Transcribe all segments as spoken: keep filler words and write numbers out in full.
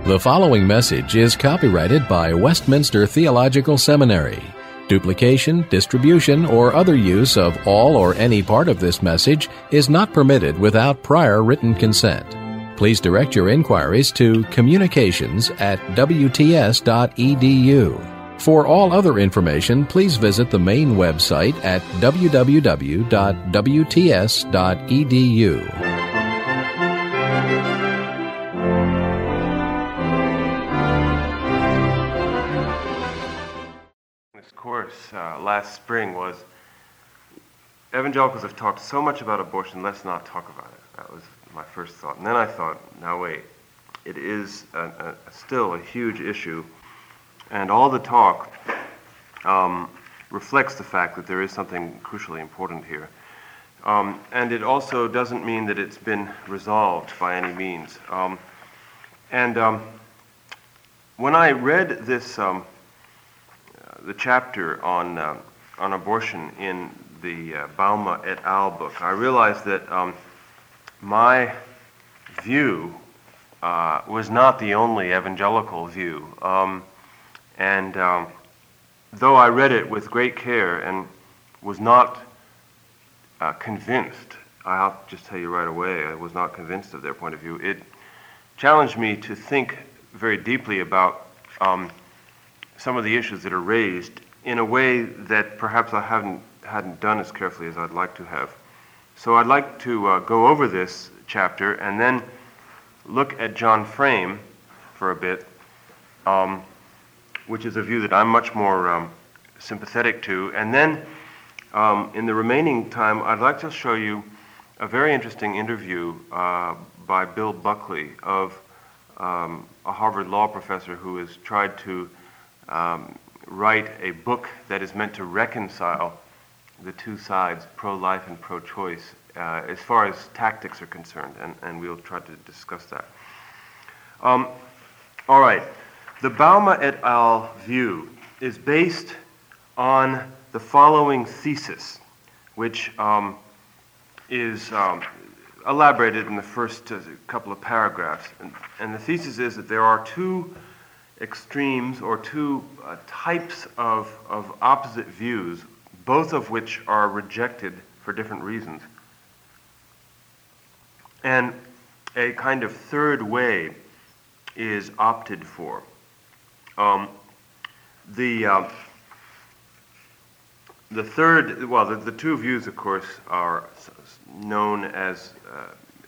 The following message is copyrighted by Westminster Theological Seminary. Duplication, distribution, or other use of all or any part of this message is not permitted without prior written consent. Please direct your inquiries to communications at w t s dot e d u. For all other information, please visit the main website at w w w dot w t s dot e d u. Course uh, last spring was evangelicals have talked so much about abortion, let's not talk about it. That was my first thought. And then I thought, now wait, it is a, a, still a huge issue, and all the talk um, reflects the fact that there is something crucially important here. Um, and it also doesn't mean that it's been resolved by any means. Um, and um, when I read this um, the chapter on uh, on abortion in the uh, Bauma et al. Book, I realized that um, my view uh, was not the only evangelical view. Um, and um, though I read it with great care and was not uh, convinced, I'll just tell you right away, I was not convinced of their point of view, it challenged me to think very deeply about um, some of the issues that are raised in a way that perhaps I haven't hadn't done as carefully as I'd like to have. So I'd like to uh, go over this chapter and then look at John Frame for a bit, um, which is a view that I'm much more um, sympathetic to. And then um, in the remaining time, I'd like to show you a very interesting interview uh, by Bill Buckley of um, a Harvard law professor who has tried to Um, write a book that is meant to reconcile the two sides, pro-life and pro-choice, uh, as far as tactics are concerned, and, and we'll try to discuss that. Um, all right, the Bauma et al. View is based on the following thesis, which um, is um, elaborated in the first uh, couple of paragraphs, and, and the thesis is that there are two extremes or two uh, types of, of opposite views, both of which are rejected for different reasons. And a kind of third way is opted for. Um, the uh, the third, well, the, the two views, of course, are known as uh,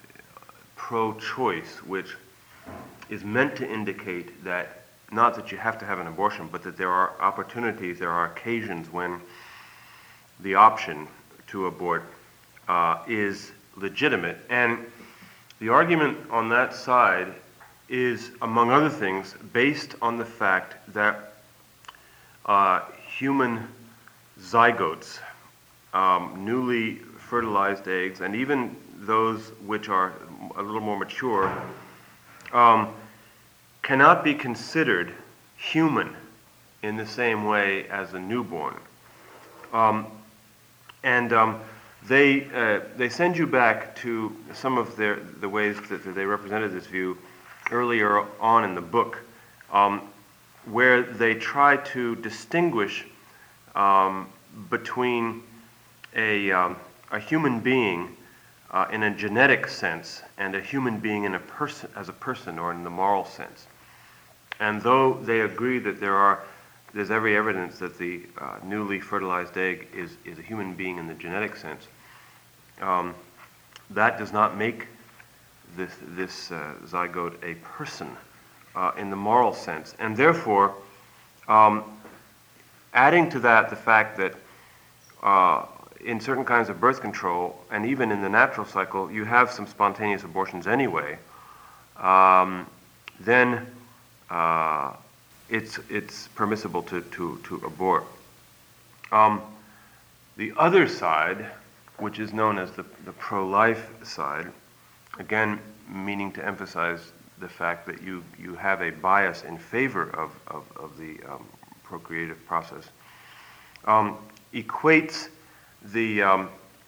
pro-choice, which is meant to indicate that not that you have to have an abortion, but that there are opportunities, there are occasions when the option to abort uh, is legitimate. And the argument on that side is, among other things, based on the fact that uh, human zygotes, um, newly fertilized eggs, and even those which are a little more mature, um, cannot be considered human in the same way as a newborn. Um, and um, they uh, they send you back to some of their the ways that, that they represented this view earlier on in the book, um, where they try to distinguish um, between a, um, a human being uh, in a genetic sense and a human being in a person as a person or in the moral sense. And though they agree that there are, there's every evidence that the uh, newly fertilized egg is, is a human being in the genetic sense, um, that does not make this, this uh, zygote a person uh, in the moral sense. And therefore, um, adding to that the fact that uh, in certain kinds of birth control, and even in the natural cycle, you have some spontaneous abortions anyway, um, then Uh, it's it's permissible to, to, to abort. Um, the other side, which is known as the, the pro-life side, again meaning to emphasize the fact that you, you have a bias in favor of, of, of the um, procreative process, um, equates the, um,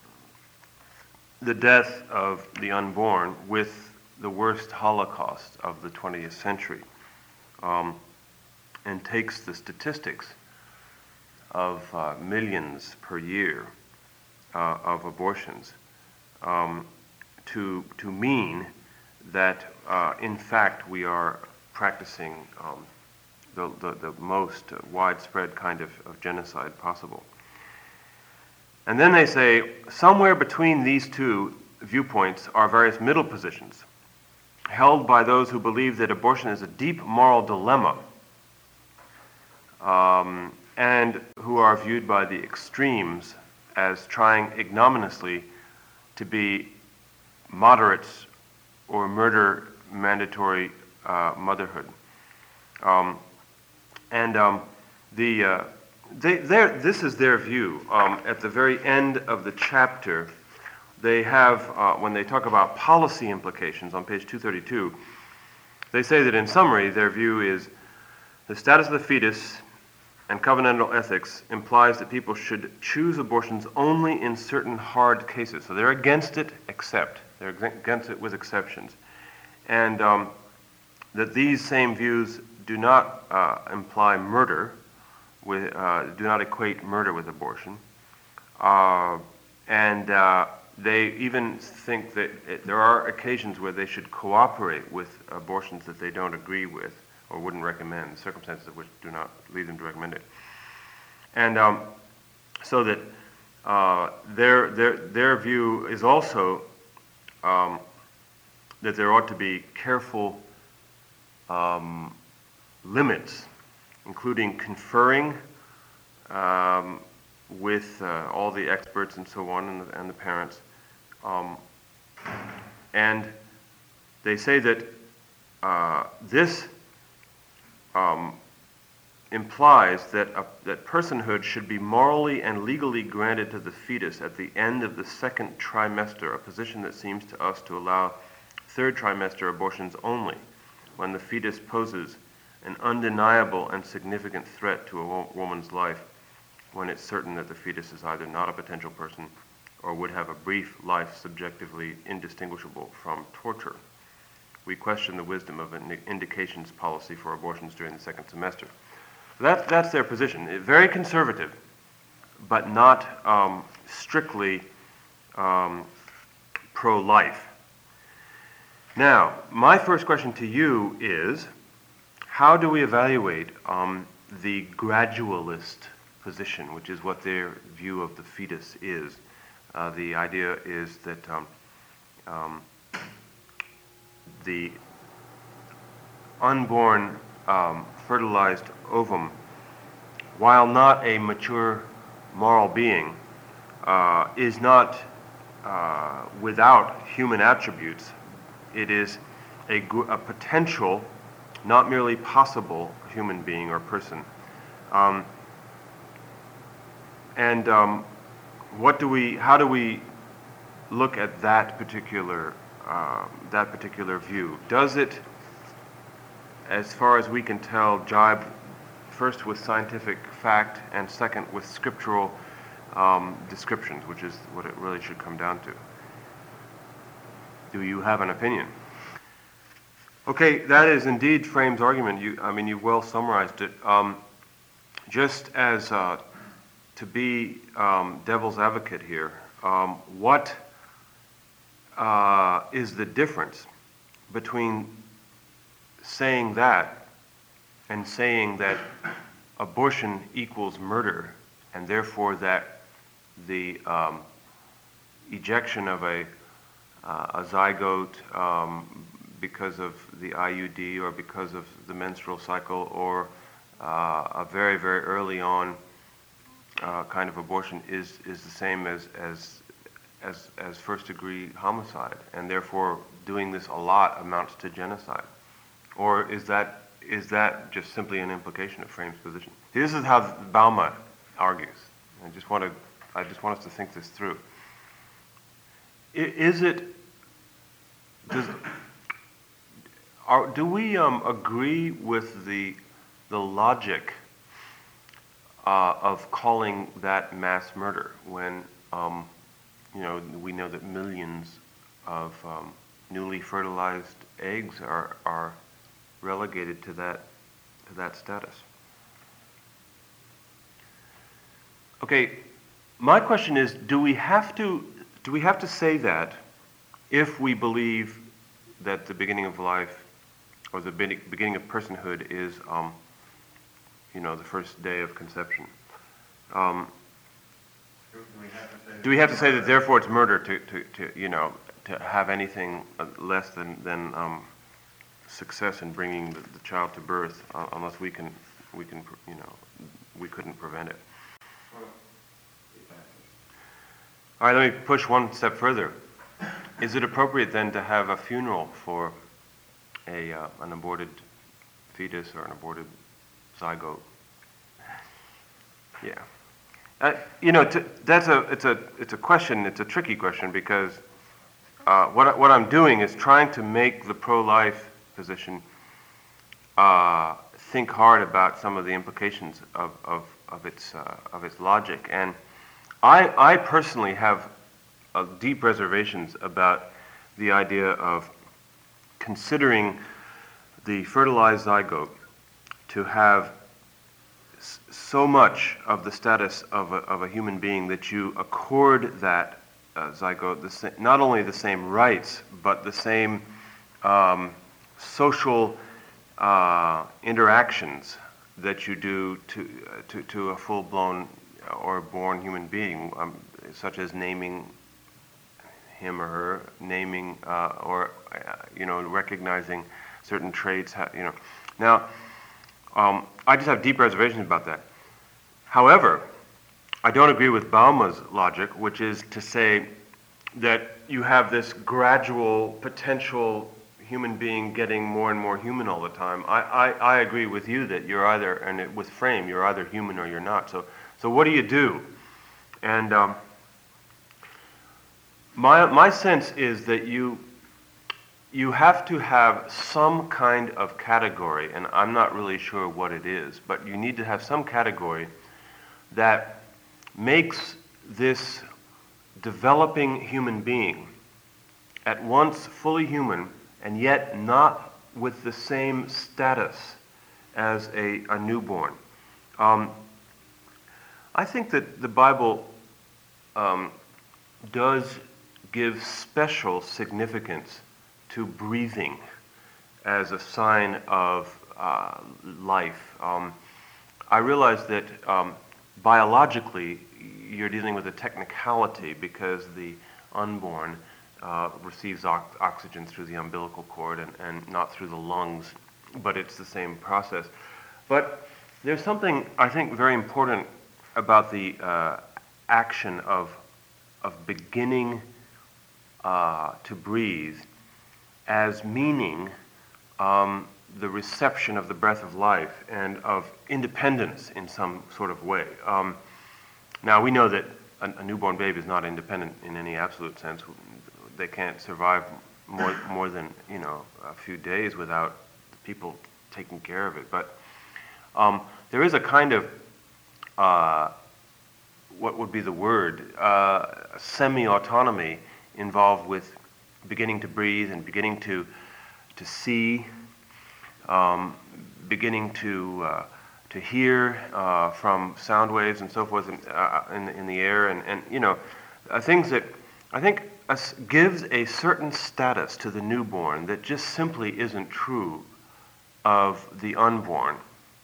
the death of the unborn with the worst Holocaust of the twentieth century. um, and takes the statistics of uh, millions per year uh, of abortions um, to to mean that uh, in fact we are practicing um, the, the the most widespread kind of, of genocide possible. And then they say somewhere between these two viewpoints are various middle positions held by those who believe that abortion is a deep moral dilemma, um, and who are viewed by the extremes as trying ignominiously to be moderates or murder mandatory uh, motherhood. Um, and um, the uh, they, this is their view. Um, at the very end of the chapter, they have, uh, when they talk about policy implications on page two thirty-two, they say that in summary, their view is the status of the fetus and covenantal ethics implies that people should choose abortions only in certain hard cases. So they're against it, except. They're against it with exceptions. And um, that these same views do not uh, imply murder, with, uh, do not equate murder with abortion. Uh, and uh, they even think that it, there are occasions where they should cooperate with abortions that they don't agree with or wouldn't recommend, circumstances of which do not lead them to recommend it. And um, so that uh, their, their, their view is also um, that there ought to be careful um, limits, including conferring um, with uh, all the experts and so on, and the, and the parents. Um, and they say that uh, this Um, implies that a, that personhood should be morally and legally granted to the fetus at the end of the second trimester, a position that seems to us to allow third trimester abortions only when the fetus poses an undeniable and significant threat to a wo- woman's life, when it's certain that the fetus is either not a potential person or would have a brief life subjectively indistinguishable from torture. We question the wisdom of an indications policy for abortions during the second semester. That, that's their position. It, very conservative, but not um, strictly um, pro-life. Now, my first question to you is, how do we evaluate um, the gradualist position, which is what their view of the fetus is? Uh, the idea is that um, um, the unborn um, fertilized ovum, while not a mature moral being, uh, is not uh, without human attributes. It is a, a potential, not merely possible, human being or person. Um, and um, what do we? How do we look at that particular uh, that particular view? Does it, as far as we can tell, jibe first with scientific fact and second with scriptural um, descriptions, which is what it really should come down to? Do you have an opinion? Okay, that is indeed Frame's argument. You, I mean, you well summarized it. Um, just as uh, to be um, devil's advocate here, um, what uh, is the difference between saying that and saying that abortion equals murder, and therefore that the um, ejection of a uh, a zygote um, because of the I U D or because of the menstrual cycle, or uh, a very, very early on uh, kind of abortion is, is the same as, as, as, as first degree homicide, and therefore doing this a lot amounts to genocide? Or is that, is that just simply an implication of Frame's position? This is how Bauma argues. I just want to, I just want us to think this through. Is it, does, are, do we um, agree with the, the logic uh, of calling that mass murder when, um, you know, we know that millions of um, newly fertilized eggs are, are relegated to that to that status. Okay, my question is, do we have to do we have to say that if we believe that the beginning of life or the beginning of personhood is, um, you know, the first day of conception? Um, do we have to say that therefore it's murder to, to, to you know, to have anything less than than um, success in bringing the, the child to birth, uh, unless we can we can you know we couldn't prevent it? All right, let me push one step further. Is it appropriate then to have a funeral for a uh, an aborted fetus or an aborted zygote? Yeah, uh, you know, to, that's a it's a it's a question. It's a tricky question because uh, what I, what I'm doing is trying to make the pro-life position uh, think hard about some of the implications of of of its uh, of its logic. And I, I personally have uh, deep reservations about the idea of considering the fertilized zygote to have s- so much of the status of a, of a human being that you accord that uh, zygote the sa- not only the same rights, but the same um, social uh, interactions that you do to, uh, to, to a full-blown or born human being, um, such as naming him or her, naming uh, or uh, you know recognizing certain traits. Ha- you know, now um, I just have deep reservations about that. However, I don't agree with Bauma's logic, which is to say that you have this gradual potential human being getting more and more human all the time. I, I, I agree with you that you're either, and it, with frame, you're either human or you're not. So. So what do you do? And um, my my sense is that you you have to have some kind of category, and I'm not really sure what it is, but you need to have some category that makes this developing human being at once fully human and yet not with the same status as a, a newborn. Um, I think that the Bible um, does give special significance to breathing as a sign of uh, life. Um, I realize that um, biologically you're dealing with a technicality because the unborn uh, receives o- oxygen through the umbilical cord and, and not through the lungs, but it's the same process. But there's something I think very important about the uh, action of of beginning uh, to breathe as meaning um, the reception of the breath of life and of independence in some sort of way. Um, now we know that a, a newborn baby is not independent in any absolute sense. They can't survive more more than you know a few days without people taking care of it. But um, there is a kind of Uh, what would be the word, uh, semi-autonomy involved with beginning to breathe and beginning to to see, um, beginning to uh, to hear uh, from sound waves and so forth in, uh, in, in the air, and, and you know, uh, things that I think uh, gives a certain status to the newborn that just simply isn't true of the unborn.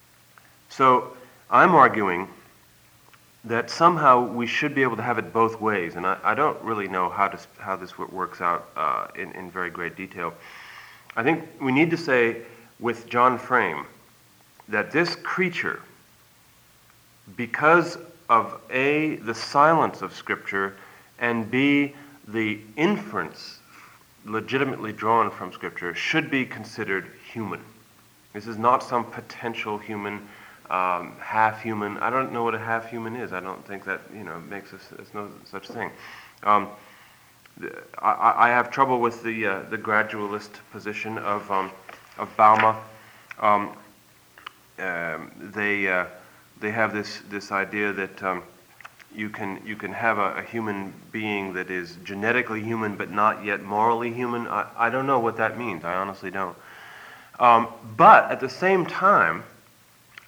So I'm arguing that somehow we should be able to have it both ways, and I, I don't really know how to, how this works out uh, in, in very great detail. I think we need to say with John Frame that this creature, because of A, the silence of Scripture, and B, the inference legitimately drawn from Scripture, should be considered human. This is not some potential human, Um, half human. I don't know what a half human is. I don't think that you know makes us. There's no such thing. Um, I, I have trouble with the uh, the gradualist position of um, of Bauma. Um, um, they uh, they have this this idea that um, you can you can have a, a human being that is genetically human but not yet morally human. I, I don't know what that means. I honestly don't. Um, but at the same time,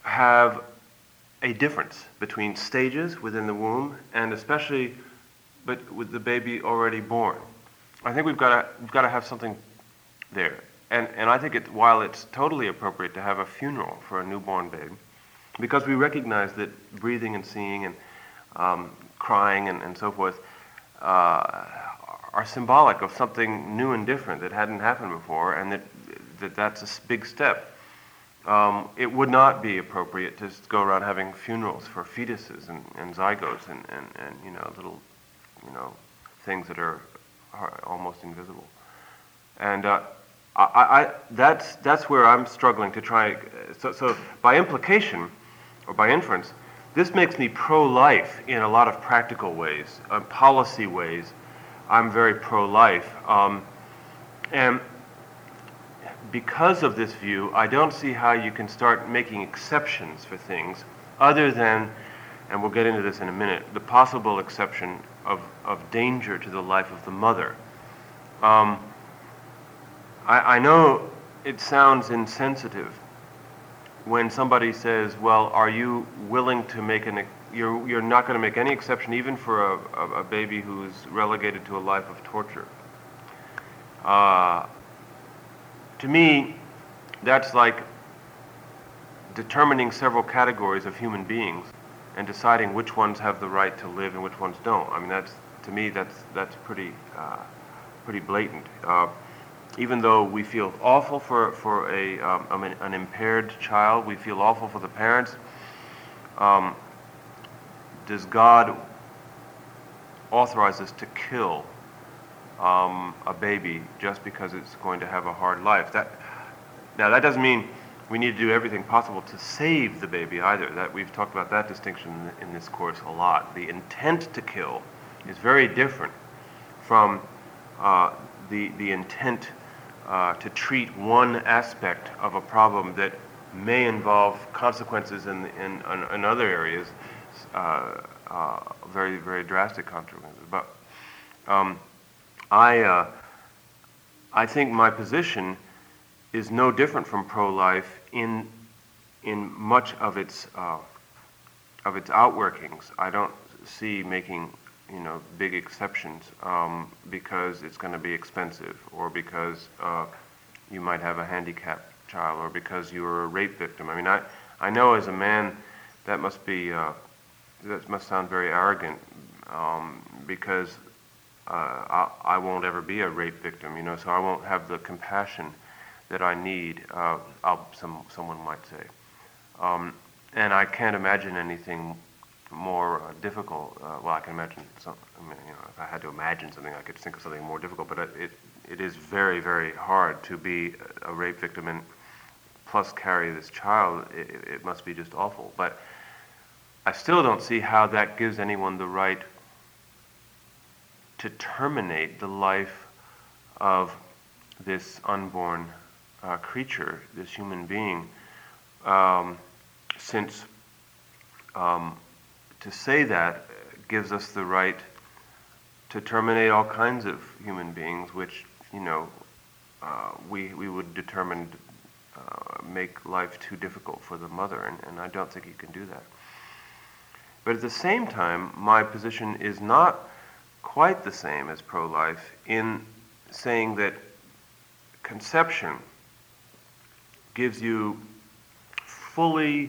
have a difference between stages within the womb, and especially but with the baby already born. I think we've got to we've got to have something there, and and I think it while it's totally appropriate to have a funeral for a newborn baby, because we recognize that breathing and seeing and um, crying and, and so forth uh, are symbolic of something new and different that hadn't happened before, and that that that's a s- big step. Um, it would not be appropriate to just go around having funerals for fetuses and, and zygotes and, and, and you know little you know things that are, are almost invisible. And uh, I, I that's that's where I'm struggling to try. So, so by implication or by inference, this makes me pro-life in a lot of practical ways, uh, policy ways. I'm very pro-life, um, and because of this view, I don't see how you can start making exceptions for things other than, and we'll get into this in a minute, the possible exception of, of danger to the life of the mother. Um, I, I know it sounds insensitive when somebody says, well, are you willing to make an, you're, you're not going to make any exception even for a, a, a baby who's relegated to a life of torture. Uh, To me, that's like determining several categories of human beings and deciding which ones have the right to live and which ones don't. I mean, that's to me, that's that's pretty uh, pretty blatant. Uh, even though we feel awful for for a um, an, an impaired child, we feel awful for the parents. Um, does God authorize us to kill Um, a baby just because it's going to have a hard life? That now that doesn't mean we need to do everything possible to save the baby either. That we've talked about that distinction in, in this course a lot. The intent to kill is very different from uh, the the intent uh, to treat one aspect of a problem that may involve consequences in in, in other areas, uh, uh, very very drastic consequences. But um, I, uh, I think my position is no different from pro-life in, in much of its, uh, of its outworkings. I don't see making, you know, big exceptions um, because it's going to be expensive, or because uh, you might have a handicapped child, or because you're a rape victim. I mean, I, I know as a man that must be, uh, that must sound very arrogant um, because Uh, I, I won't ever be a rape victim, you know, so I won't have the compassion that I need, uh, I'll, some, someone might say. Um, and I can't imagine anything more uh, difficult. Uh, well, I can imagine some, I mean, you know, if I had to imagine something, I could think of something more difficult, but it, it is very, very hard to be a rape victim and plus carry this child. It, it must be just awful. But I still don't see how that gives anyone the right to terminate the life of this unborn uh, creature, this human being, um, since um, to say that gives us the right to terminate all kinds of human beings, which, you know, uh, we we would determine uh, make life too difficult for the mother, and, and I don't think you can do that. But at the same time, my position is not quite the same as pro-life in saying that conception gives you fully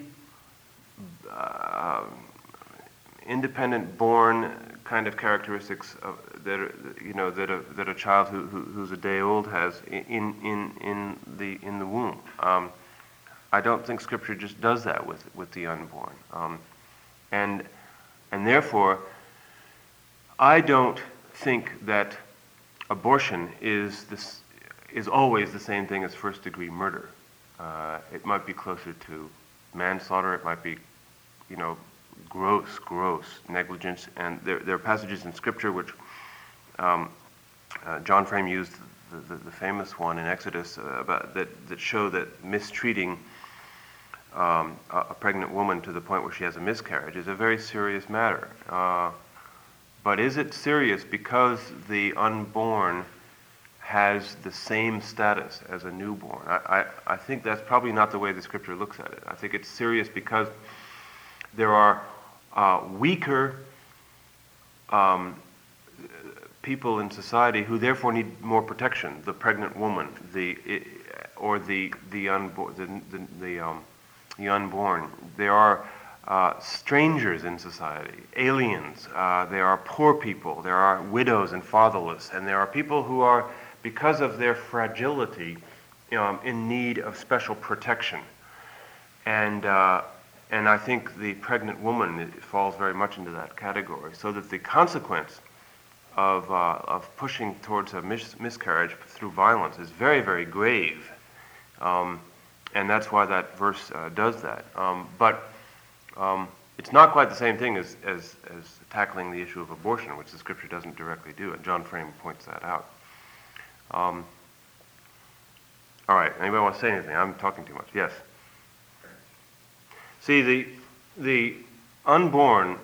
uh, independent born kind of characteristics of, that are, you know that a that a child who, who who's a day old has in in in the in the womb. Um, I don't think Scripture just does that with with the unborn, um, and and therefore, I don't think that abortion is this is always the same thing as first-degree murder. Uh, it might be closer to manslaughter. It might be, you know, gross, gross negligence. And there, there are passages in Scripture which um, uh, John Frame used the, the, the famous one in Exodus uh, about that that show that mistreating um, a, a pregnant woman to the point where she has a miscarriage is a very serious matter. Uh, But is it serious because the unborn has the same status as a newborn. I, I, I think that's probably not the way the Scripture looks at it. I think it's serious because there are uh, weaker um, people in society who therefore need more protection. The pregnant woman, the or the the unborn, the the, the, um, the unborn. There are uh, strangers in society, aliens. Uh, there are poor people. There are widows and fatherless, and there are people who are, because of their fragility, um, in need of special protection. And uh, and I think the pregnant woman it falls very much into that category. So that the consequence of uh, of pushing towards a mis- miscarriage through violence is very, very grave, um, and that's why that verse uh, does that. Um, but um, it's not quite the same thing as, as as tackling the issue of abortion, which the Scripture doesn't directly do, and John Frame points that out. Um, all right, anybody want to say anything? I'm talking too much. Yes. See, the the unborn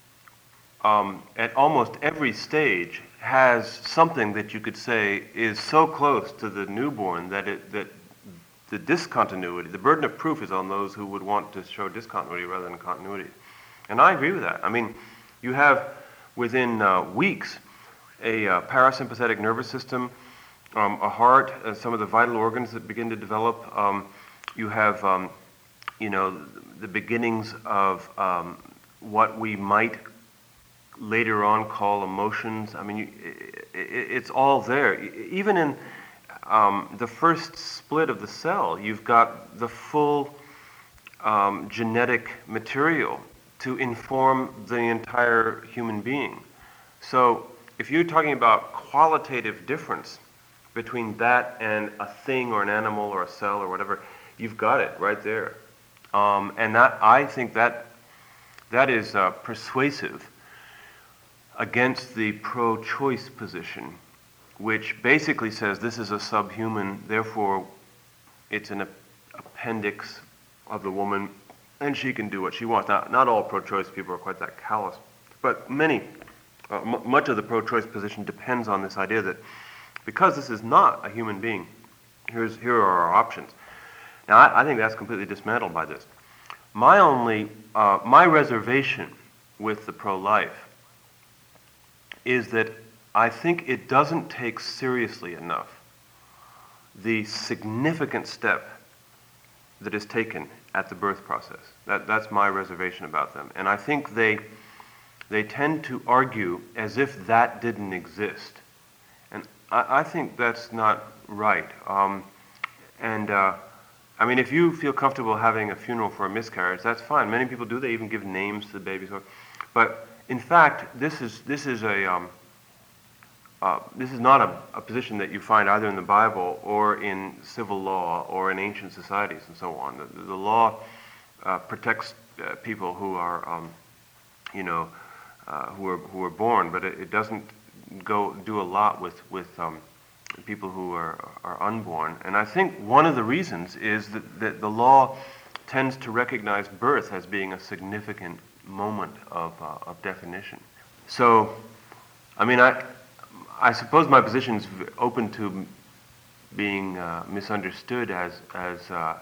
um, at almost every stage has something that you could say is so close to the newborn that it that the discontinuity, the burden of proof is on those who would want to show discontinuity rather than continuity. And I agree with that. I mean, you have within uh, weeks a uh, parasympathetic nervous system, um, a heart, uh, some of the vital organs that begin to develop. Um, you have, um, you know, the beginnings of um, what we might later on call emotions. I mean, you, it, it, it's all there. Even in um, the first split of the cell, you've got the full um, genetic material to inform the entire human being. So if you're talking about qualitative difference between that and a thing or an animal or a cell or whatever, you've got it right there. Um, and that I think that that is uh, persuasive against the pro-choice position, which basically says this is a subhuman, therefore it's an appendix of the woman, and she can do what she wants. Now, not all pro-choice people are quite that callous, but many, uh, m- much of the pro-choice position depends on this idea that because this is not a human being, here's here are our options. Now, I, I think that's completely dismantled by this. My only, uh, my reservation with the pro-life is that I think it doesn't take seriously enough the significant step that is taken at the birth process. That, that's my reservation about them. And I think they, they tend to argue as if that didn't exist. And I, I think that's not right. Um, and uh, I mean, if you feel comfortable having a funeral for a miscarriage, that's fine. Many people do. They even give names to the babies. But in fact, this is this is a um, uh, this is not a, a position that you find either in the Bible or in civil law or in ancient societies and so on. The, the law uh, protects uh, people who are, um, you know, uh, who are who are born, but it, it doesn't go do a lot with with um, people who are are unborn. And I think one of the reasons is that, that the law tends to recognize birth as being a significant moment of uh, of definition. So, I mean, I I suppose my position is open to being uh, misunderstood as as uh,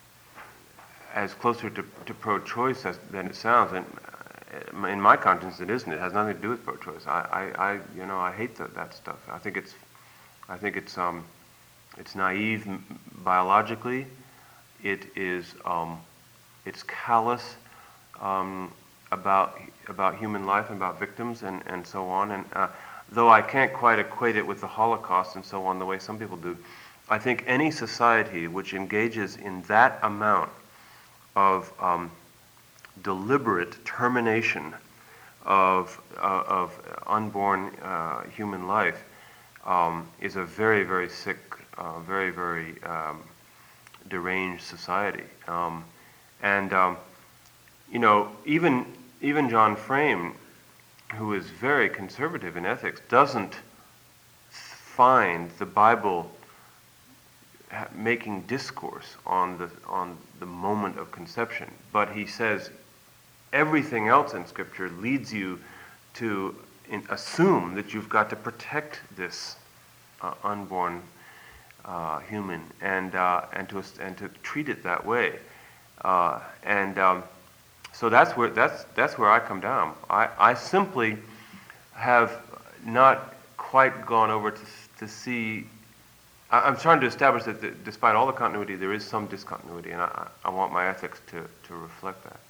as closer to, to pro-choice as, than it sounds. And in my conscience, it isn't. It has nothing to do with pro-choice. I, I, I you know, I hate the, that stuff. I think it's, I think it's um, it's naive biologically. It is um, it's callous um, about about human life and about victims and, and so on. And uh, though I can't quite equate it with the Holocaust and so on the way some people do, I think any society which engages in that amount of um, deliberate termination of uh, of unborn uh, human life um, is a very, very sick, uh, very, very um, deranged society. Um, and um, you know, even even John Frame, who is very conservative in ethics, doesn't find the Bible making discourse on the on the moment of conception, but he says everything else in Scripture leads you to in, assume that you've got to protect this uh, unborn uh, human, and uh, and to and to treat it that way, uh, and um, so that's where that's that's where I come down. I, I simply have not quite gone over to to see. I, I'm trying to establish that the, despite all the continuity, there is some discontinuity, and I, I want my ethics to, to reflect that.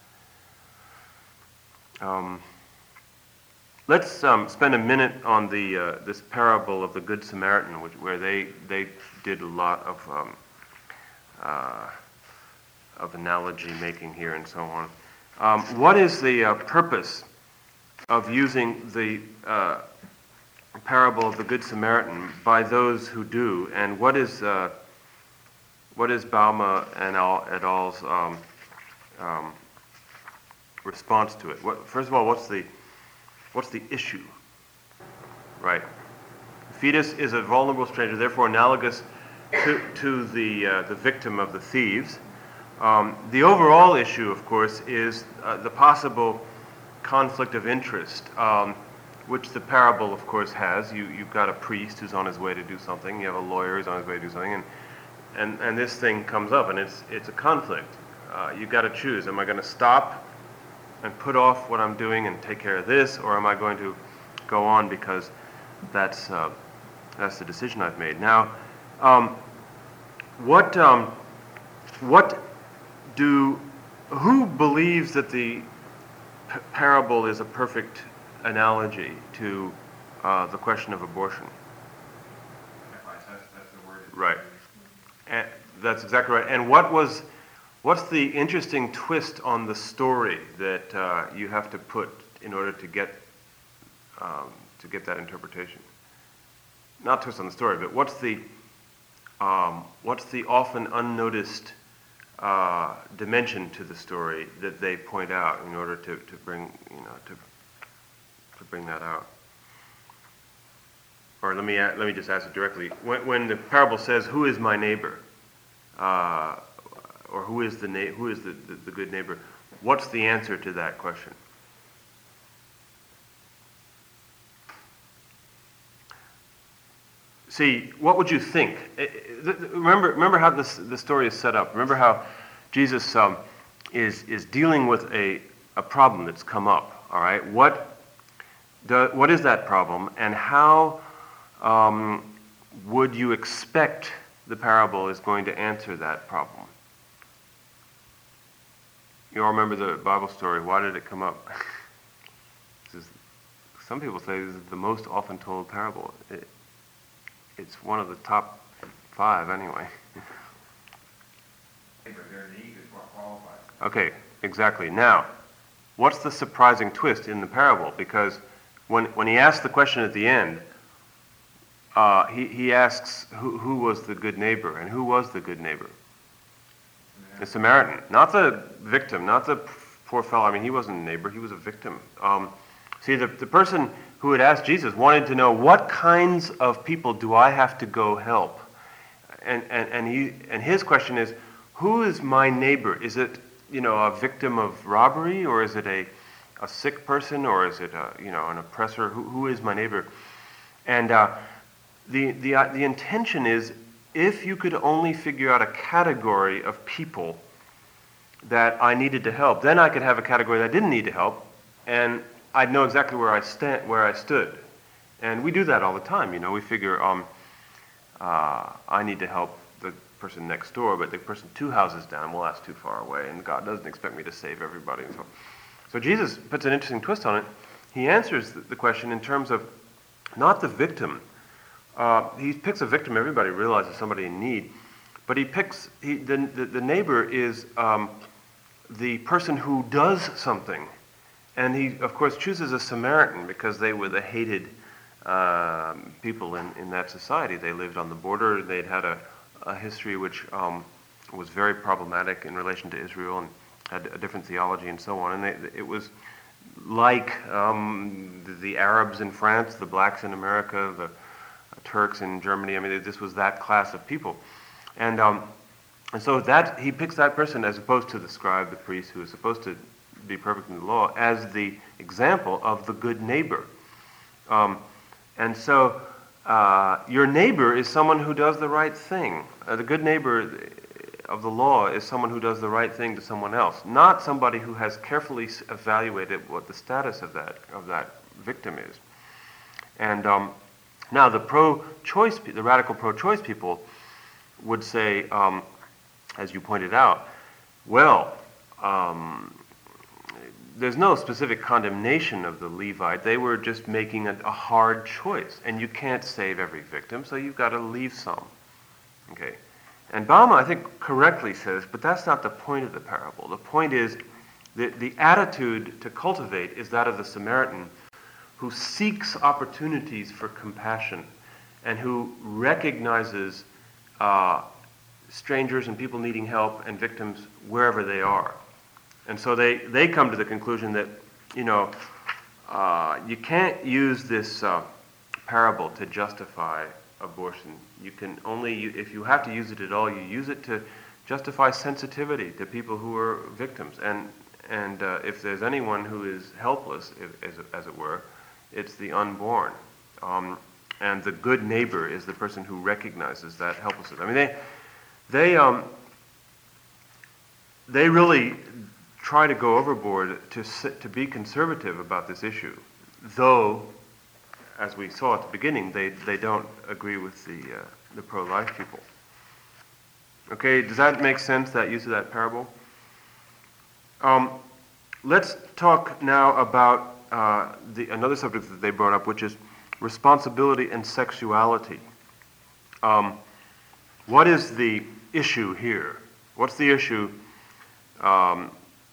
Um, let's um, spend a minute on the uh, this parable of the Good Samaritan, which, where they they did a lot of um, uh, of analogy making here and so on. Um, what is the uh, purpose of using the uh, parable of the Good Samaritan by those who do, and what is uh, what is Bauma and al, et al.'s um, um, response to it? What, first of all, what's the what's the issue? Right, the fetus is a vulnerable stranger, therefore analogous to to the uh, the victim of the thieves. Um, the overall issue, of course, is uh, the possible conflict of interest, um, which the parable, of course, has. You, you've got a priest who's on his way to do something. You have a lawyer who's on his way to do something, and and, and this thing comes up, and it's it's a conflict. Uh, you've got to choose. Am I going to stop and put off what I'm doing and take care of this, or am I going to go on because that's uh, that's the decision I've made? Now, um, what um, what do who believes that the p- parable is a perfect analogy to uh, the question of abortion? That's, that's the word. Right. And that's exactly right. And what was, what's the interesting twist on the story that uh, you have to put in order to get um, to get that interpretation? Not twist on the story, but what's the um, what's the often unnoticed uh, dimension to the story that they point out in order to, to bring you know to to bring that out? Or let me let me just ask it directly. When, when the parable says, "Who is my neighbor?" Uh, or who is the na- who is the, the, the good neighbor? What's the answer to that question? See, what would you think? Remember, remember how this the story is set up. Remember how Jesus um, is is dealing with a a problem that's come up. All right, what do, what is that problem, and how um, would you expect the parable is going to answer that problem? You all remember the Bible story. Why did it come up? This is, some people say this is the most often told parable. It, it's one of the top five anyway. But their need is what qualifies. Okay, exactly. Now, what's the surprising twist in the parable? Because when when he asks the question at the end, uh, he, he asks who, who was the good neighbor, and who was the good neighbor? The Samaritan, not the victim, not the poor fellow. I mean, he wasn't a neighbor, he was a victim. Um, see, the, the person who had asked Jesus wanted to know, what kinds of people do I have to go help? And and, and he and his question is, who is my neighbor? Is it, you know, a victim of robbery, or is it a, a sick person, or is it a, you know, an oppressor? Who, who is my neighbor? And uh, the the uh, the intention is, if you could only figure out a category of people that I needed to help, then I could have a category that I didn't need to help, and I'd know exactly where I stand, where I stood. And we do that all the time. You know, we figure, um, uh, I need to help the person next door, but the person two houses down, well, that's too far away, and God doesn't expect me to save everybody. And so, so Jesus puts an interesting twist on it. He answers the question in terms of not the victim. Uh, he picks a victim. Everybody realizes somebody in need, but he picks he, the, the the neighbor is um, the person who does something, and he of course chooses a Samaritan because they were the hated uh, people in, in that society. They lived on the border. They'd had a, a history which um, was very problematic in relation to Israel and had a different theology and so on. And they, it was like um, the, the Arabs in France, the blacks in America, the Turks in Germany. I mean, this was that class of people, and um, and so that he picks that person as opposed to the scribe, the priest, who is supposed to be perfect in the law, as the example of the good neighbor. Um, and so uh, your neighbor is someone who does the right thing. Uh, the good neighbor of the law is someone who does the right thing to someone else, not somebody who has carefully s- evaluated what the status of that of that victim is. And um, now the pro-choice, pe- the radical pro-choice people would say, um, as you pointed out, well, um, there's no specific condemnation of the Levite. They were just making a, a hard choice, and you can't save every victim, so you've got to leave some. Okay. And Baume, I think, correctly says, but that's not the point of the parable. The point is that the attitude to cultivate is that of the Samaritan who seeks opportunities for compassion and who recognizes uh, strangers and people needing help and victims wherever they are. And so they, they come to the conclusion that, you know, uh, you can't use this uh, parable to justify abortion. You can only, if you have to use it at all, you use it to justify sensitivity to people who are victims. And and uh, if there's anyone who is helpless, if, as, as it were, it's the unborn. Um, and the good neighbor is the person who recognizes that helplessness. I mean, they they um they really try to go overboard to sit, to be conservative about this issue, though, as we saw at the beginning, they, they don't agree with the uh, the pro-life people. Okay, does that make sense, that use of that parable? Um, let's talk now about uh, the another subject that they brought up, which is responsibility and sexuality. Um, what is the issue here? What's the issue um,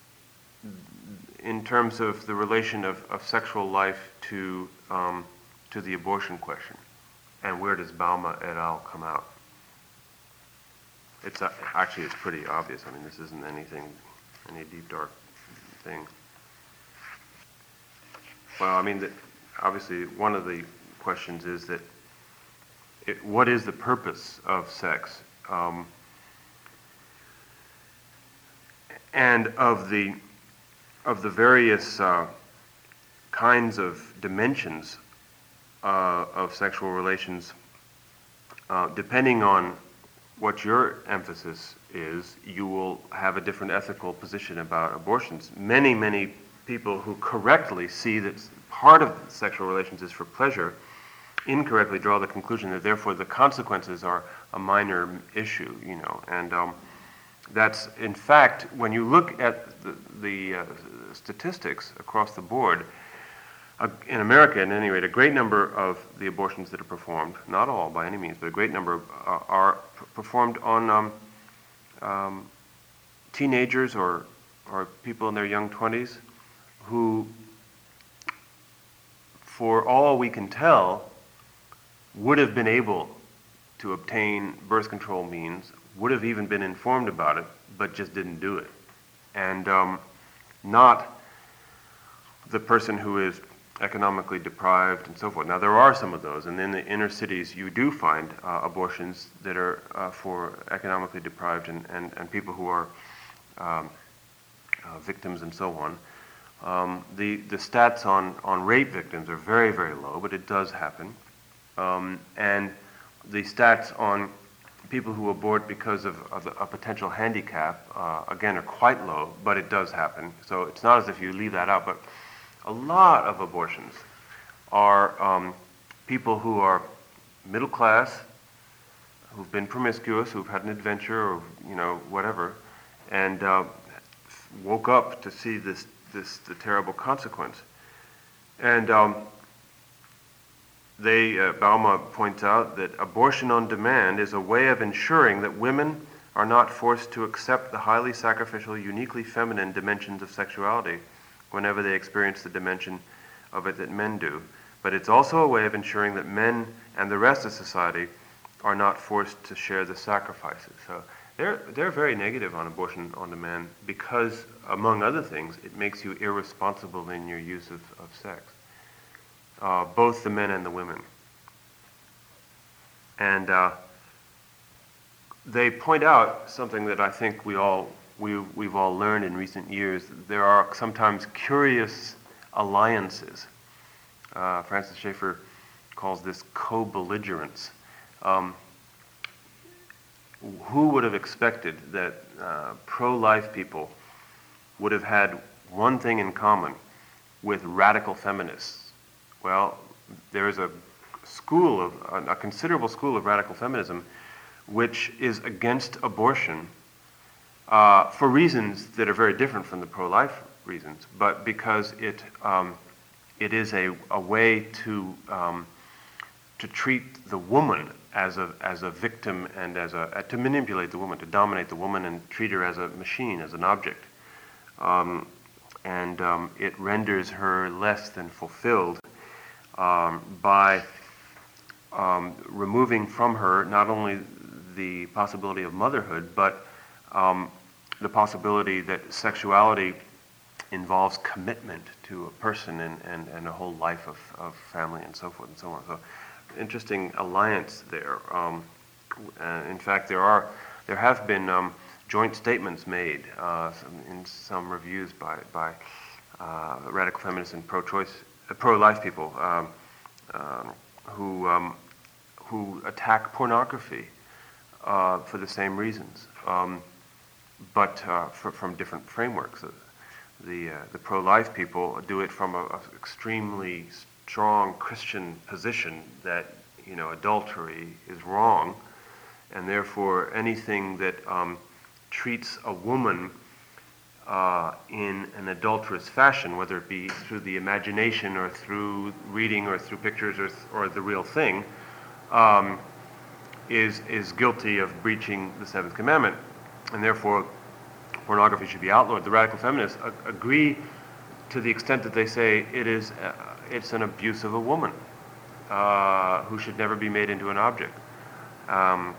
in terms of the relation of, of sexual life to um, to the abortion question, and where does Baume et al. Come out? It's uh, actually it's pretty obvious. I mean, this isn't anything, any deep dark thing. Well, I mean, the, obviously one of the questions is that it, what is the purpose of sex, um, and of the of the various uh, kinds of dimensions Uh, of sexual relations, uh, depending on what your emphasis is, you will have a different ethical position about abortions. Many, many people who correctly see that part of sexual relations is for pleasure, incorrectly draw the conclusion that therefore the consequences are a minor issue, you know, and um, that's, in fact, when you look at the, the uh, statistics across the board, Uh, in America, at any rate, a great number of the abortions that are performed, not all by any means, but a great number uh, are p- performed on um, um, teenagers or or people in their young twenties who, for all we can tell, would have been able to obtain birth control means, would have even been informed about it, but just didn't do it. And um, not the person who is economically deprived and so forth. Now, there are some of those, and in the inner cities you do find uh, abortions that are uh, for economically deprived and, and, and people who are um, uh, victims and so on. Um, the, the stats on, on rape victims are very, very low, but it does happen. Um, and the stats on people who abort because of, of a potential handicap, uh, again, are quite low, but it does happen. So it's not as if you leave that out, but a lot of abortions are um, people who are middle class, who've been promiscuous, who've had an adventure or, you know, whatever, and uh, woke up to see this, this the terrible consequence. And um, they, uh, Baume points out that abortion on demand is a way of ensuring that women are not forced to accept the highly sacrificial, uniquely feminine dimensions of sexuality whenever they experience the dimension of it that men do. But it's also a way of ensuring that men and the rest of society are not forced to share the sacrifices. So they're they're very negative on abortion on demand because, among other things, it makes you irresponsible in your use of, of sex, uh, both the men and the women. And uh, they point out something that I think we all we we've all learned in recent years. There are sometimes curious alliances. Uh, Francis Schaeffer calls this co-belligerence. Um, who would have expected that uh, pro-life people would have had one thing in common with radical feminists? Well, there is a school of, a considerable school of radical feminism which is against abortion uh, for reasons that are very different from the pro-life reasons, but because it um, it is a, a way to um, to treat the woman as a as a victim and as a to manipulate the woman, to dominate the woman and treat her as a machine, as an object, um, and um, it renders her less than fulfilled um, by um, removing from her not only the possibility of motherhood, but um, the possibility that sexuality involves commitment to a person and, and, and a whole life of, of family and so forth and so on. So, interesting alliance there. Um, uh, in fact, there are there have been um, joint statements made uh, in some reviews by by uh, radical feminists and pro-choice, uh, pro-life people um, um, who um, who attack pornography uh, for the same reasons, um, but uh, for, from different frameworks. The uh, the pro-life people do it from a, a extremely strong Christian position that, you know, adultery is wrong, and therefore anything that um, treats a woman uh, in an adulterous fashion, whether it be through the imagination or through reading or through pictures or, or the real thing, um, is is guilty of breaching the seventh commandment, and therefore pornography should be outlawed. The radical feminists a- agree to the extent that they say it is uh, it's an abuse of a woman uh, who should never be made into an object. Um,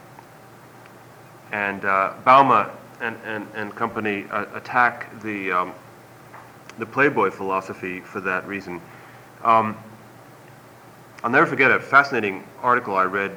and uh, Bauma and, and, and company uh, attack the um, the Playboy philosophy for that reason. Um, I'll never forget a fascinating article I read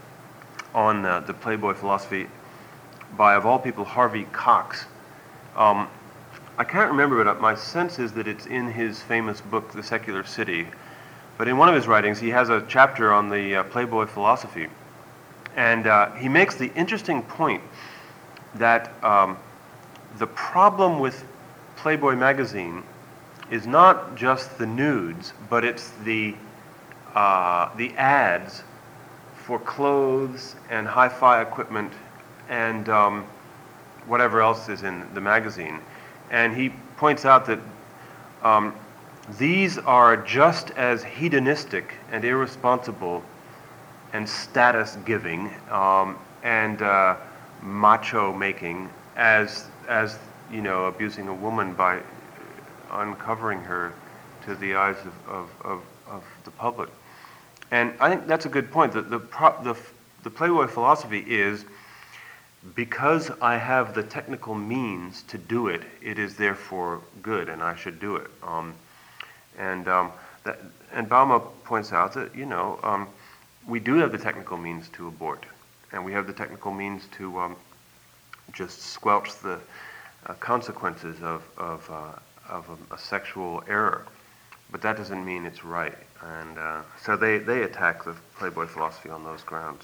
on uh, the Playboy philosophy by, of all people, Harvey Cox. Um, I can't remember, but my sense is that it's in his famous book, The Secular City. But in one of his writings, he has a chapter on the uh, Playboy philosophy. And uh, he makes the interesting point that um, the problem with Playboy magazine is not just the nudes, but it's the uh, the ads for clothes and hi-fi equipment and um, whatever else is in the magazine. And he points out that um, these are just as hedonistic and irresponsible and status-giving um, and uh, macho-making as, as you know, abusing a woman by uncovering her to the eyes of, of, of, of the public. And I think that's a good point. The, the, pro- the, the Playboy philosophy is, because I have the technical means to do it, it is therefore good, and I should do it. Um, and um, that, and Bauma points out that, you know, um, we do have the technical means to abort, and we have the technical means to um, just squelch the uh, consequences of of, uh, of a, a sexual error. But that doesn't mean it's right, and uh, so they, they attack the Playboy philosophy on those grounds.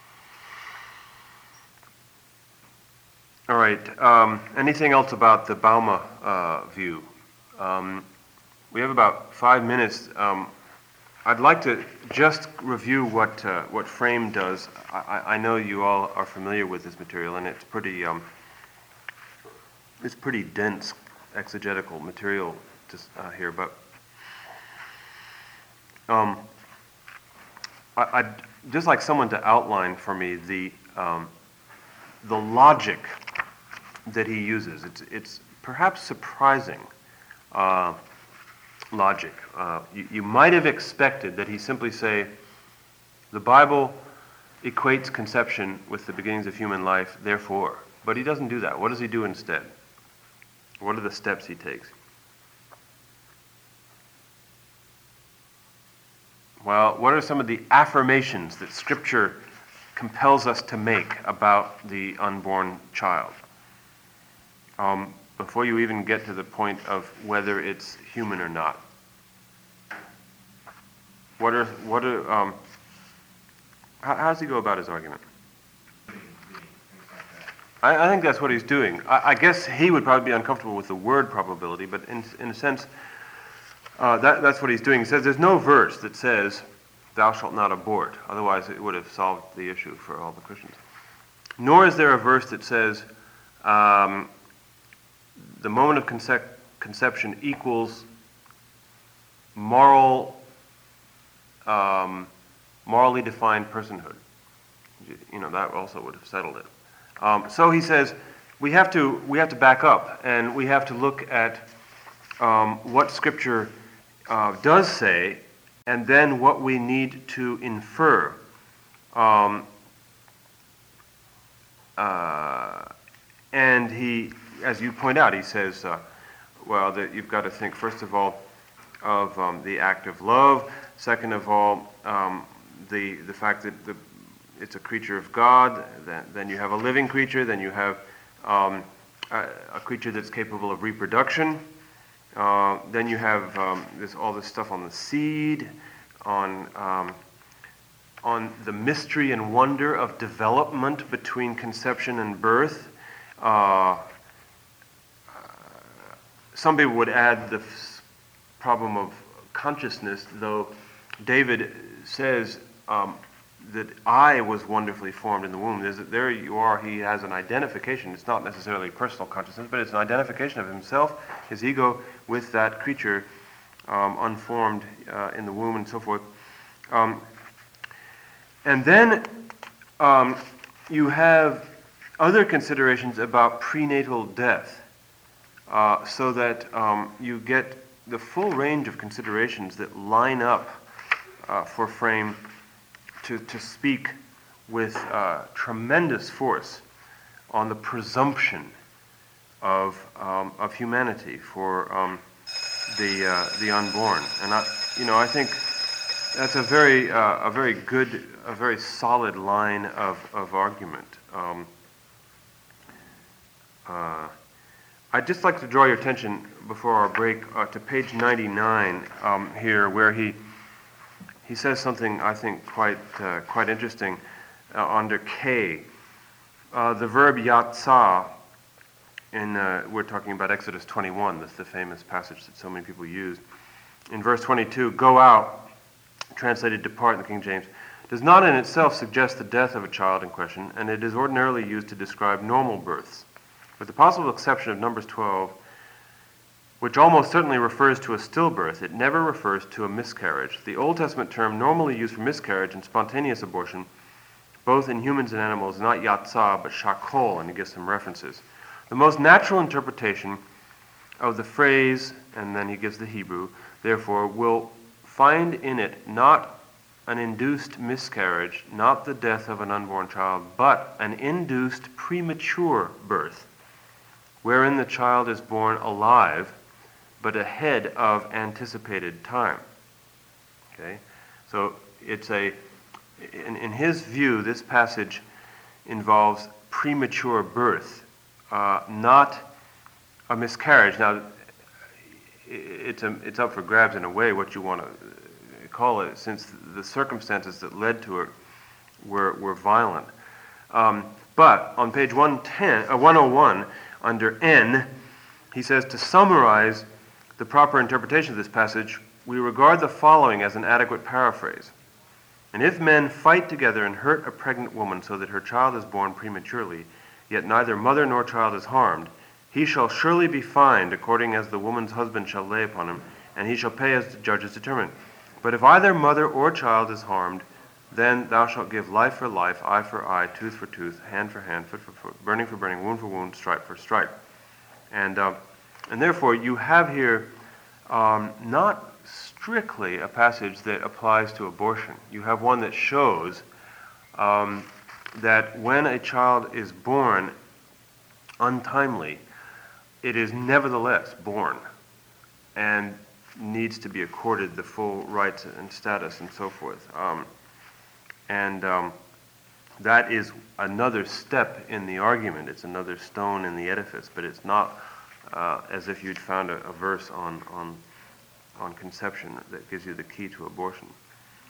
All right. Um, anything else about the Bauma uh, view? Um, we have about five minutes. Um, I'd like to just review what uh, what Frame does. I, I know you all are familiar with this material, and it's pretty um, it's pretty dense exegetical material to, uh, here. But um, I, I'd just like someone to outline for me the um, the logic that he uses. It's it's perhaps surprising uh, logic. Uh, you, you might have expected that he simply say, the Bible equates conception with the beginnings of human life, therefore. But he doesn't do that. What does he do instead? What are the steps he takes? Well, what are some of the affirmations that Scripture compels us to make about the unborn child? Um, before you even get to the point of whether it's human or not. what are, what are, um, how, how does he go about his argument? Being, being, things like that. I, I think that's what he's doing. I, I guess he would probably be uncomfortable with the word probability, but in, in a sense, uh, that, that's what he's doing. He says there's no verse that says, thou shalt not abort. Otherwise, it would have solved the issue for all the Christians. Nor is there a verse that says um, the moment of concep- conception equals moral, um, morally defined personhood. You know, that also would have settled it. Um, so he says we have to we have to back up, and we have to look at um, what Scripture uh, does say, and then what we need to infer. Um, uh, and he, as you point out, he says, uh, well, that you've got to think first of all of um, the act of love. Second of all, um, the the fact that the it's a creature of God. Then, then you have a living creature. Then you have um, a, a creature that's capable of reproduction. Uh, then you have um, this all this stuff on the seed, on um, on the mystery and wonder of development between conception and birth. Uh, some people would add the f- problem of consciousness, though David says um, that I was wonderfully formed in the womb. There's, there you are, he has an identification. It's not necessarily personal consciousness, but it's an identification of himself, his ego, with that creature um, unformed uh, in the womb and so forth. Um, and then um, you have other considerations about prenatal death, uh, so that um, you get the full range of considerations that line up uh, for Frame to, to speak with uh, tremendous force on the presumption of um, of humanity for um, the uh, the unborn, and I, you know, I think that's a very uh, a very good, a very solid line of of argument. Um, uh, I'd just like to draw your attention before our break uh, to page ninety-nine um, here, where he he says something I think quite uh, quite interesting uh, under K. Uh, the verb yatsah, in uh, we're talking about Exodus twenty-one. That's the famous passage that so many people use. In verse twenty-two, go out, translated depart in the King James, does not in itself suggest the death of a child in question, and it is ordinarily used to describe normal births. With the possible exception of Numbers twelve, which almost certainly refers to a stillbirth, it never refers to a miscarriage. The Old Testament term normally used for miscarriage and spontaneous abortion, both in humans and animals, is not yatsah, but shakol, and he gives some references. The most natural interpretation of the phrase, and then he gives the Hebrew, therefore, will find in it not an induced miscarriage, not the death of an unborn child, but an induced premature birth, wherein the child is born alive, but ahead of anticipated time. Okay, so it's a, in, in his view, this passage involves premature birth, uh, not a miscarriage. Now, it's a, it's up for grabs in a way what you want to call it, since the circumstances that led to it were were violent. Um, but on page one ten, uh, one oh one, under N, he says, to summarize the proper interpretation of this passage, we regard the following as an adequate paraphrase. And if men fight together and hurt a pregnant woman so that her child is born prematurely, yet neither mother nor child is harmed, he shall surely be fined according as the woman's husband shall lay upon him, and he shall pay as the judges determine. But if either mother or child is harmed, then thou shalt give life for life, eye for eye, tooth for tooth, hand for hand, foot for foot, burning for burning, wound for wound, stripe for stripe. And uh, and therefore you have here um, not strictly a passage that applies to abortion. You have one that shows um, that when a child is born untimely, it is nevertheless born and needs to be accorded the full rights and status and so forth. Um, and um, that is another step in the argument. It's another stone in the edifice, but it's not uh, as if you'd found a, a verse on, on, on conception that gives you the key to abortion.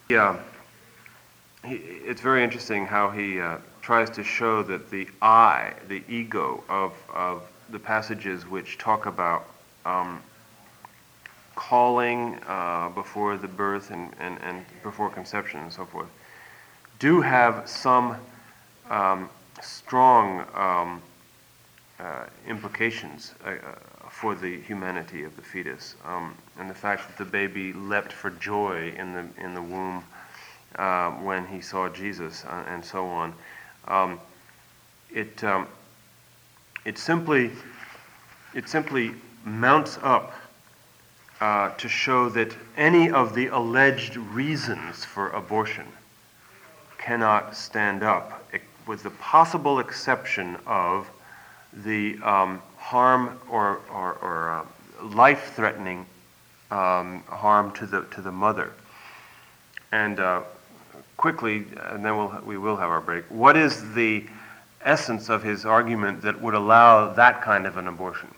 Yeah, he, it's very interesting how he uh, tries to show that the I, the ego of, of the passages which talk about um, calling uh, before the birth and, and, and before conception and so forth, do have some um, strong um, uh, implications uh, for the humanity of the fetus, um, and the fact that the baby leapt for joy in the in the womb uh, when he saw Jesus, uh, and so on. Um, it um, it simply it simply mounts up uh, to show that any of the alleged reasons for abortion cannot stand up, with the possible exception of the um, harm or, or, or uh, life-threatening um, harm to the to the mother. And uh, quickly, and then we'll we will have our break. What is the essence of his argument that would allow that kind of an abortion?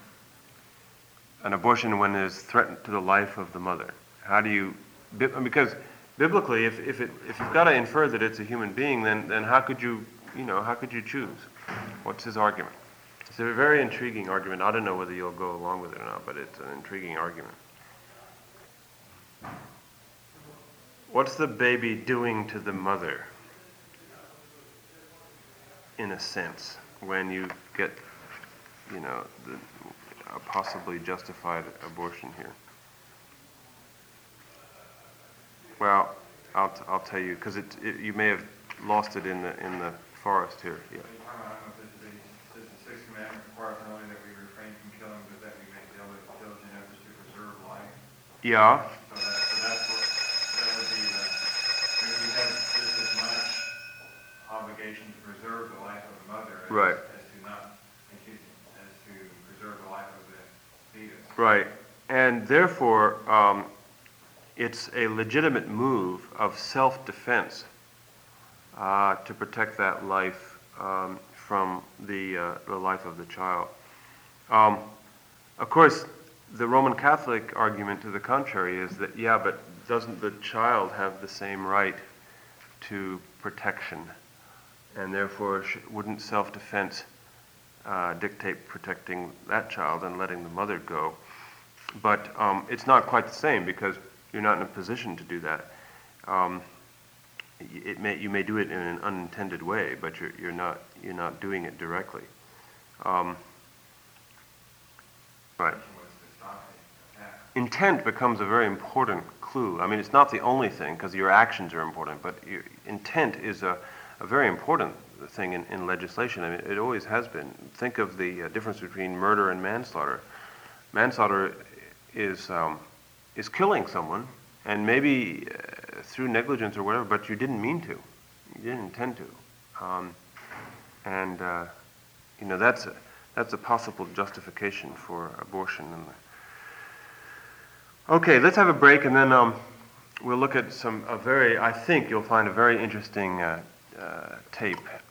An abortion when there's threat to the life of the mother. How do you? Because biblically, if if it if you've got to infer that it's a human being, then then how could you you know how could you choose? What's his argument? It's a very intriguing argument. I don't know whether you'll go along with it or not, but it's an intriguing argument. What's the baby doing to the mother, in a sense, when you get, you know, the, a possibly justified abortion here? Well, I'll t- I'll tell you, because it, it you may have lost it in the in the forest here. Yeah. Yeah. So, that, so that's what, that would be the, I mean, we have just as much obligation to preserve the life of the mother as, Right. as to not, excuse me, as to preserve the life of the fetus. Right. And therefore, um, it's a legitimate move of self-defense uh, to protect that life um, from the, uh, the life of the child. Um, of course, the Roman Catholic argument to the contrary is that, yeah, but doesn't the child have the same right to protection? And therefore, sh- wouldn't self-defense uh, dictate protecting that child and letting the mother go? But um, it's not quite the same, because you're not in a position to do that. Um, it may, you may do it in an unintended way, but you're, you're not you're not doing it directly. Um, right. Intent becomes a very important clue. I mean, it's not the only thing, because your actions are important, but your intent is a, a very important thing in, in legislation. I mean, it always has been. Think of the uh, difference between murder and manslaughter. Manslaughter is um, is killing someone, and maybe uh, through negligence or whatever, but you didn't mean to. You didn't intend to. Um, and, uh, you know, that's a, that's a possible justification for abortion. And okay, let's have a break, and then um, we'll look at some, a very, I think you'll find a very interesting uh, uh, tape